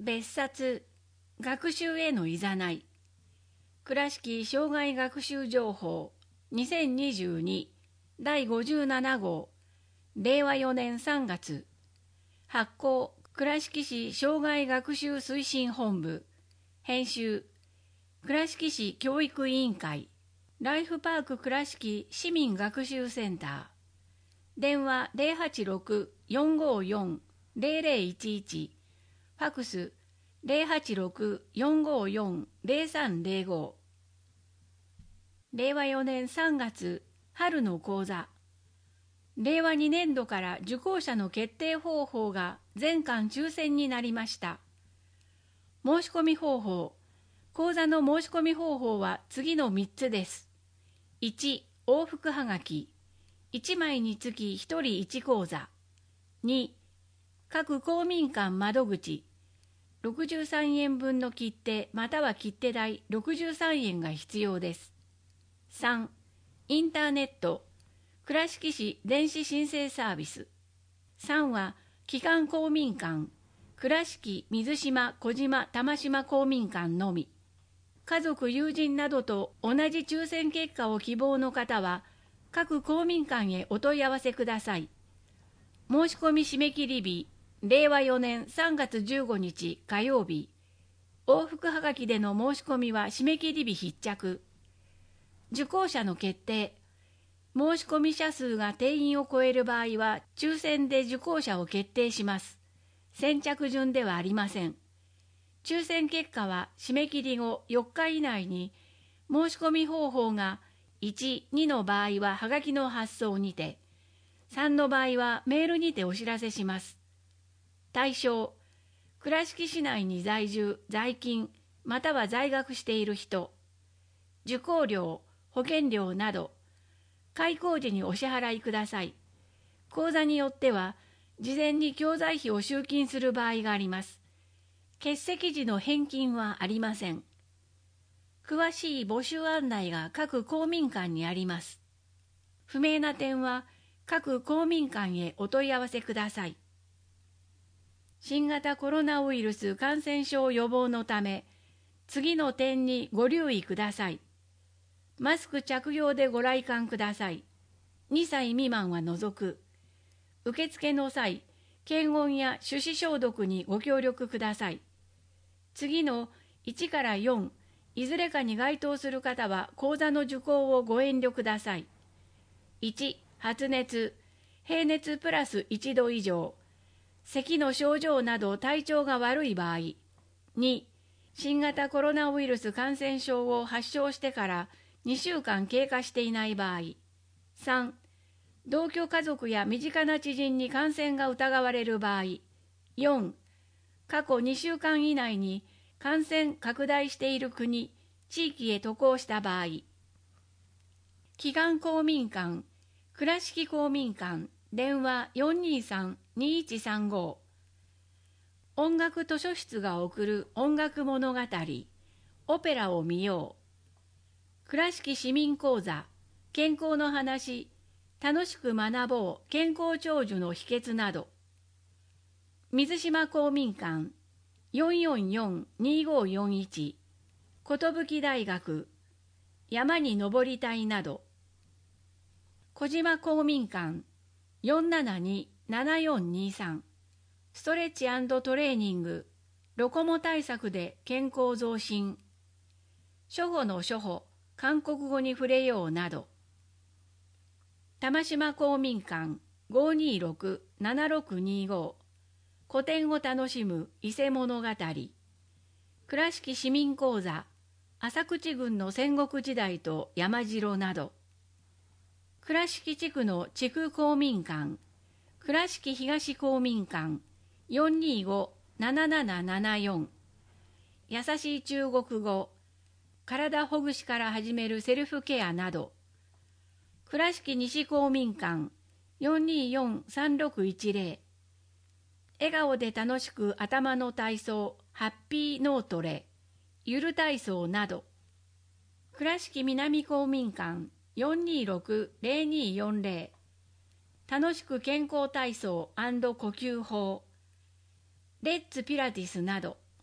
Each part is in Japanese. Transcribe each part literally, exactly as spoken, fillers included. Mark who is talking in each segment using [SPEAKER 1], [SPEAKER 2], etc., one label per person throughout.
[SPEAKER 1] 別冊学習へのいざない。倉敷障害学習情報にせんにじゅうにだいごじゅうなな号れいわよねんさんがつ発行倉敷市障害学習推進本部編集倉敷市教育委員会ライフパーク倉敷市民学習センター電話 ゼロはちろく よんごよん ゼロゼロいちいちファクスゼロはちろく よんごよん ゼロさんゼロごれいわよねんさんがつ春の講座れいわにねんどから受講者の決定方法が全館抽選になりました。申し込み方法講座の申し込み方法は次のみっつです。いち往復はがきいちまいにつきひとりいち講座に各公民館窓口ろくじゅうさんえんぶんの切手または切手代ろくじゅうさんえんが必要です。さんインターネット倉敷市電子申請サービスさんは基幹公民館倉敷水島小島玉島公民館のみ家族友人などと同じ抽選結果を希望の方は各公民館へお問い合わせください。申し込み締め切り日れいわよねんさんがつじゅうごにち火曜日往復はがきでの申し込みは締め切り日必着受講者の決定申し込み者数が定員を超える場合は抽選で受講者を決定します。先着順ではありません。抽選結果は締め切り後よっか以内に申し込み方法がいち、にの場合ははがきの発送にてさんの場合はメールにてお知らせします。対象倉敷市内に在住在勤または在学している人受講料保険料など開講時にお支払いください。講座によっては事前に教材費を集金する場合があります。欠席時の返金はありません。詳しい募集案内が各公民館にあります。不明な点は各公民館へお問い合わせください。新型コロナウイルス感染症予防のため、次の点にご留意ください。マスク着用でご来館ください。にさい未満は除く。受付の際、検温や手指消毒にご協力ください。次のいちからよん、いずれかに該当する方は講座の受講をご遠慮ください。いち、発熱、平熱プラスいちど以上、咳の症状など体調が悪い場合。に、新型コロナウイルス感染症を発症してからにしゅうかん経過していない場合。さん、同居家族や身近な知人に感染が疑われる場合。よん、過去にしゅうかん以内に感染拡大している国、地域へ渡航した場合。基幹公民館、倉敷公民館、電話 よんにさん にいちさんご。音楽図書室が送る音楽物語、オペラを見よう。倉敷市民講座、健康の話、楽しく学ぼう健康長寿の秘訣など。水島公民館、よんよんよん にごよんいち、寿大学、山に登りたいなど。小島公民館、よんななに ななよんにさん、ストレッチ&トレーニング、ロコモ対策で健康増進。初歩の初歩、韓国語に触れようなど。玉島公民館、ごにろく ななろくにご、古典を楽しむ伊勢物語。倉敷市民講座、浅口郡の戦国時代と山城など。倉敷地区の地区公民館、倉敷東公民館、よんにご ななななななよん。優しい中国語、体ほぐしから始めるセルフケアなど。倉敷西公民館、よんによん さんろくいちぜろ。笑顔で楽しく頭の体操、ハッピー脳トレ、ゆる体操など。倉敷南公民館、よんにろく ぜろによんぜろ。楽しく健康体操&呼吸法、レッツピラティスなど。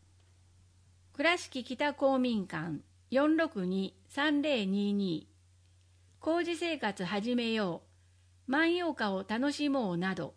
[SPEAKER 1] 倉敷北公民館 よんろくに さんぜろにに 工事生活始めよう万葉歌を楽しもうなど、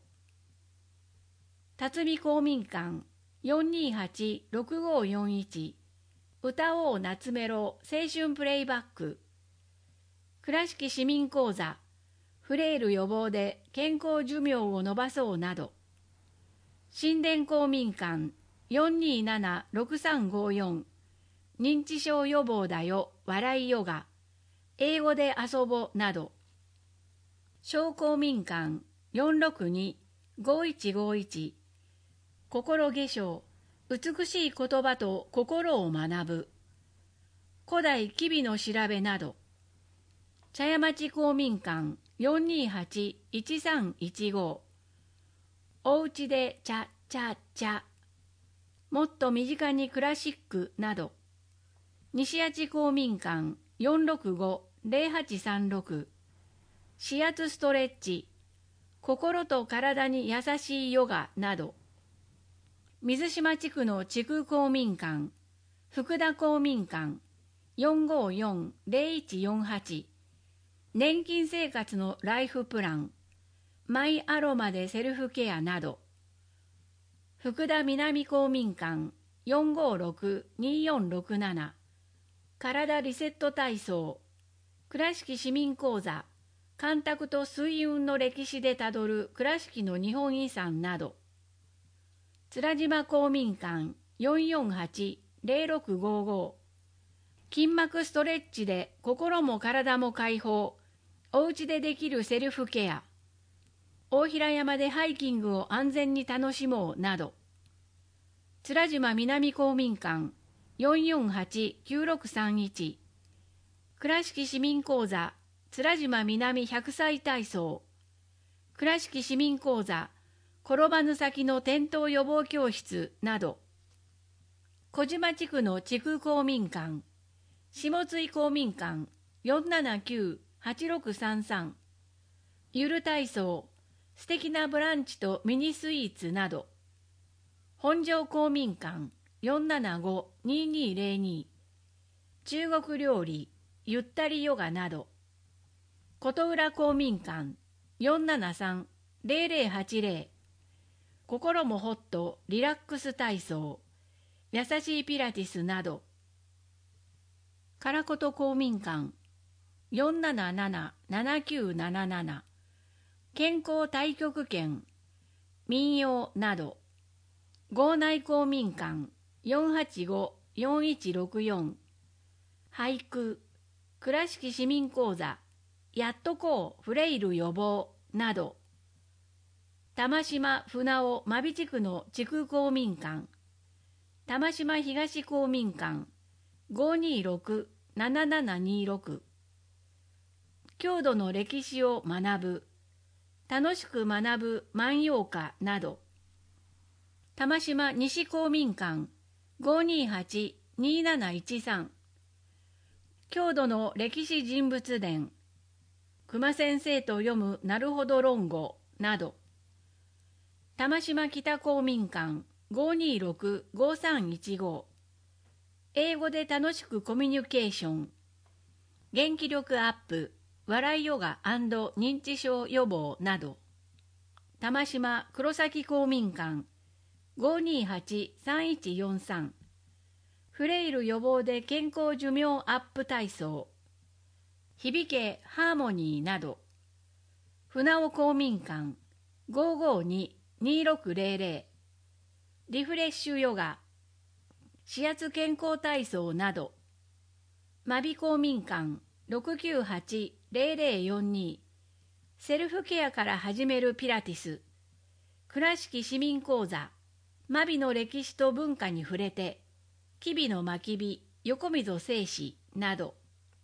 [SPEAKER 1] 辰巳公民館 よんにはち ろくごよんいち 歌おう夏メロ青春プレイバック、倉敷市民講座フレイル予防で健康寿命を延ばそうなど、神殿公民館 よんになな ろくさんごよん 認知症予防だよ笑いヨガ英語で遊ぼなど、小公民館 よんろくに ごいちごいち 心化粧美しい言葉と心を学ぶ古代吉備の調べなど、茶屋町公民館 よんにはち いちさんいちご おうちでちゃちゃちゃもっと身近にクラシックなど、西八公民館 よんろくご ぜろはちさんろく 指圧ストレッチ心と体に優しいヨガなど、水島地区の地区公民館福田公民館 よんごよん ぜろいちよんはち 年金生活のライフプランマイアロマでセルフケアなど、福田南公民館 よんごろく によんろくなな 体リセット体操倉敷市民講座干拓と水運の歴史でたどる倉敷の日本遺産など、面島公民館 よんよんはち ぜろろくごご 筋膜ストレッチで心も体も解放おうちでできるセルフケア大平山でハイキングを安全に楽しもうなど、面島南公民館 よんよんはち きゅうろくさんいち 倉敷市民講座面島南ひゃくさい体操倉敷市民講座転ばぬ先の転倒予防教室など、小島地区の地区公民館下津井公民館 よんななきゅう はちろくさんさん ゆる体操素敵なブランチとミニスイーツなど、本庄公民館 よんななご ににぜろに 中国料理ゆったりヨガなど、琴浦公民館 よんななさん ぜろぜろはちぜろ 心もホットリラックス体操優しいピラティスなど、唐琴公民館 よんなななな ななきゅうななな 健康太極拳民謡など、郷内公民館 よんはちご よんいちろくよん 俳句倉敷市民講座やっとこうフレイル予防など、玉島船尾真備地区の地区公民館玉島東公民館 ごにろく ななななにろく 郷土の歴史を学ぶ楽しく学ぶ万葉歌など、玉島西公民館 ごにはち になないちさん 郷土の歴史人物伝熊先生と読むなるほど論語など、玉島北公民館 ごにろく ごさんいちご 英語で楽しくコミュニケーション元気力アップ笑いヨガ&認知症予防など、玉島黒崎公民館 ごにはち さんいちよんさん フレイル予防で健康寿命アップ体操響けハーモニーなど、船尾公民館 ごごに にろくぜろぜろ リフレッシュヨガ指圧健康体操など、真備公民館 ろくきゅうはち ぜろぜろよんに セルフケアから始めるピラティス倉敷市民講座真備の歴史と文化に触れて吉備の真備横溝正史など、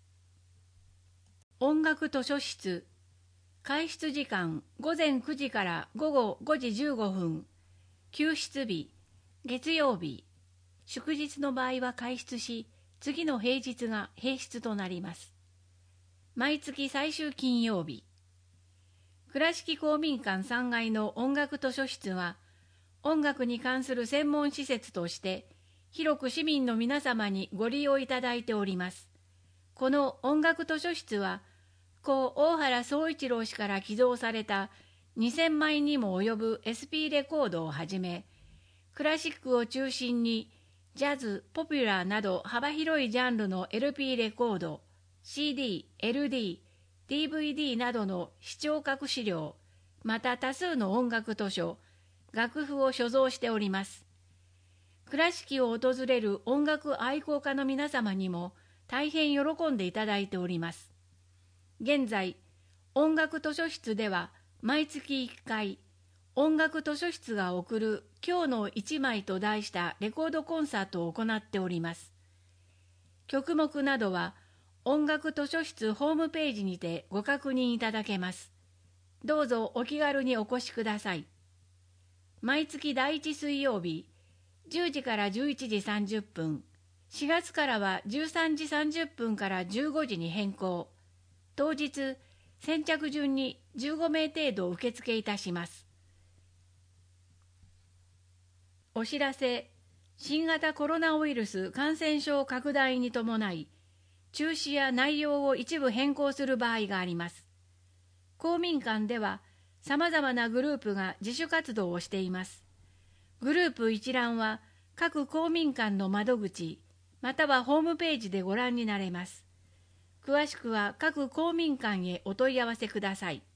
[SPEAKER 1] 音楽図書室開室時間ごぜんくじから午後ごじじゅうごふん、休室日月曜日、祝日の場合は開室し次の平日が閉室となります。毎月最終金曜日、倉敷公民館さんがいの音楽図書室は音楽に関する専門施設として広く市民の皆様にご利用いただいております。この音楽図書室は、故大原宗一郎氏から寄贈されたにせんまいにも及ぶ エスピー レコードをはじめ、クラシックを中心にジャズ、ポピュラーなど幅広いジャンルの エルピー レコード、シーディー、エルディー、ディーブイディー などの視聴覚資料、また多数の音楽図書、楽譜を所蔵しております。倉敷を訪れる音楽愛好家の皆様にも大変喜んでいただいております。現在、音楽図書室では毎月いっかい、音楽図書室が送る今日の一枚と題したレコードコンサートを行っております。曲目などは音楽図書室ホームページにてご確認いただけます。どうぞお気軽にお越しください。毎月だいいち水曜日、じゅうじからじゅういちじさんじゅっぷん、しがつからはじゅうさんじさんじゅっぷんからじゅうごじに変更。当日、先着順にじゅうごめい程度受付いたします。お知らせ、新型コロナウイルス感染症拡大に伴い、中止や内容を一部変更する場合があります。公民館では、さまざまなグループが自主活動をしています。グループ一覧は各公民館の窓口、またはホームページでご覧になれます。詳しくは各公民館へお問い合わせください。